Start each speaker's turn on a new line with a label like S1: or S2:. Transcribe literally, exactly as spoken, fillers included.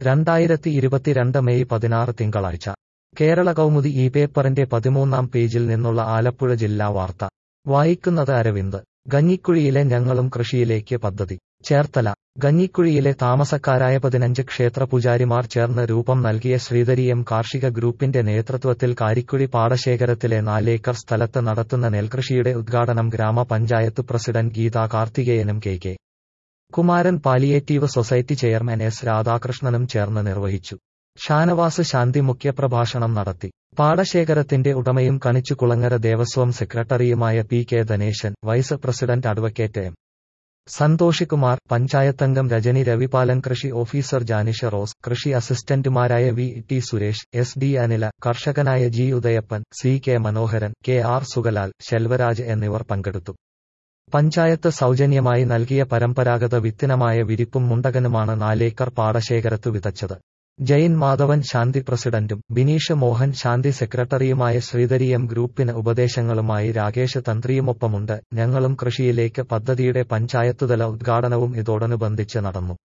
S1: രണ്ടായിരത്തി ഇരുപത്തിരണ്ട് മെയ് പതിനാറ് തിങ്കളാഴ്ച കേരള കൗമുദി ഈ പേപ്പറിന്റെ പതിമൂന്നാം പേജിൽ നിന്നുള്ള ആലപ്പുഴ ജില്ലാ വാർത്ത വായിക്കുന്നത് അരവിന്ദ്. ഗഞ്ഞിക്കുഴിയിലെ ഞങ്ങളും കൃഷിയിലേക്ക് പദ്ധതി. ചേർത്തല. ഗഞ്ഞിക്കുഴിയിലെ താമസക്കാരായ പതിനഞ്ച് ക്ഷേത്രപൂജാരിമാർ ചേർന്ന് രൂപം നൽകിയ ശ്രീധരീയം കാർഷിക ഗ്രൂപ്പിന്റെ നേതൃത്വത്തിൽ കാരിക്കുഴി പാടശേഖരത്തിലെ നാലേക്കർ സ്ഥലത്ത് നടത്തുന്ന നെൽകൃഷിയുടെ ഉദ്ഘാടനം ഗ്രാമപഞ്ചായത്ത് പ്രസിഡന്റ് ഗീതാ കാർത്തികേയനും K K Kumaran palliative society chairman S രാധാകൃഷ്ണനും ചേർന്ന് നിർവഹിച്ചു. ഷാനവാസ് ശാന്തി മുഖ്യപ്രഭാഷണം നടത്തി. പാടശേഖരത്തിന്റെ ഉടമയും കണിച്ചുകുളങ്ങര ദേവസ്വം സെക്രട്ടറിയുമായ P K Dhaneshan, vice president advocate M Santhoshikumar, പഞ്ചായത്തംഗം രജനി രവിപാലൻ, കൃഷി ഓഫീസർ ജാനിഷ റോസ്, കൃഷി അസിസ്റ്റന്റുമാരായ V T Suresh, S D Anila, കർഷകനായ G Udayappan, C K Manoharan, K R Sugalal, Selvaraj എന്നിവർ പങ്കെടുത്തു. പഞ്ചായത്ത് സൗജന്യമായി നൽകിയ പരമ്പരാഗത വിത്തിനമായ വിരിപ്പും മുണ്ടകനുമാണ് നാലേക്കർ പാടശേഖരത്തു വിതച്ചത്. ജയിൻ മാധവൻ ശാന്തി പ്രസിഡന്റും ബിനീഷ് മോഹൻ ശാന്തി സെക്രട്ടറിയുമായ ശ്രീധരീയം ഗ്രൂപ്പിന് ഉപദേശങ്ങളുമായി രാകേഷ് തന്ത്രിയുമൊപ്പമുണ്ട്. ഞങ്ങളും കൃഷിയിലേക്ക് പദ്ധതിയുടെ പഞ്ചായത്തുതല ഉദ്ഘാടനവും ഇതോടനുബന്ധിച്ച് നടന്നു.